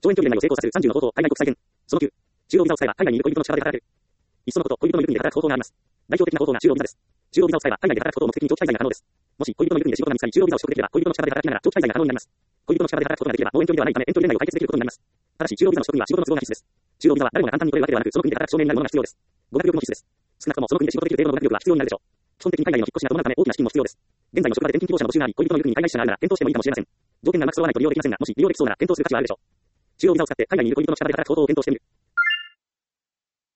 長遠距離恋愛を成功させる30の方法、海外国際編。その9、就労ビザを使えば海外にいる恋人の力で働ける。いっそのこと、恋人のいる国で働く方法があります。代表的な方法が就労ビザです。就労ビザを使えば海外で働くことを目的に長期滞在が可能です。もし恋人のいる国で仕事が見つかり就労ビザを取得できれば恋人の力で働きながら長期滞在が可能になります。恋人の力で働くことができれば望遠距離ではないため遠距離恋愛を解決できることになります。ただし就労ビザの取得には仕事の都合が必須です。就労ビザは誰もが簡単に取れるわけではなく、その国で働く証明になるものが必要です。語学力も必須です。少なくともその国で仕事できる程度の語学力は必要になるでしょう。基本的に海外への引っ越しが伴うため大きな資金も必要です。現在の職場で転勤希望者の募集があり、恋人のいる国に海外支社があるなら検討してもいいかもしれません。条件がうまく揃わないと利用できませんが、もし利用できそうなら検討する価値はあるでしょう。就労ビザを使って海外にいる恋人の力で働く方法を検討してみる。